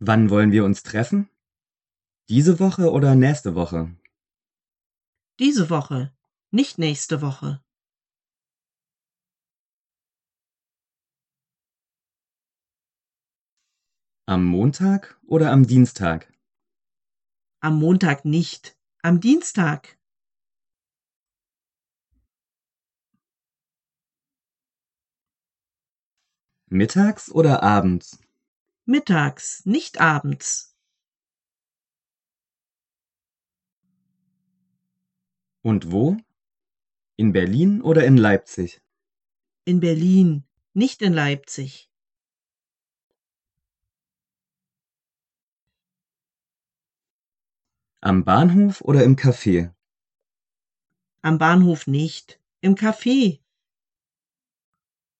Wann wollen wir uns treffen? Diese Woche oder nächste Woche? Diese Woche, nicht nächste Woche. Am Montag oder am Dienstag? Am Montag nicht, am Dienstag. Mittags oder abends? Mittags, nicht abends. Und wo? In Berlin oder in Leipzig? In Berlin, nicht in Leipzig. Am Bahnhof oder im Café? Am Bahnhof nicht, im Café.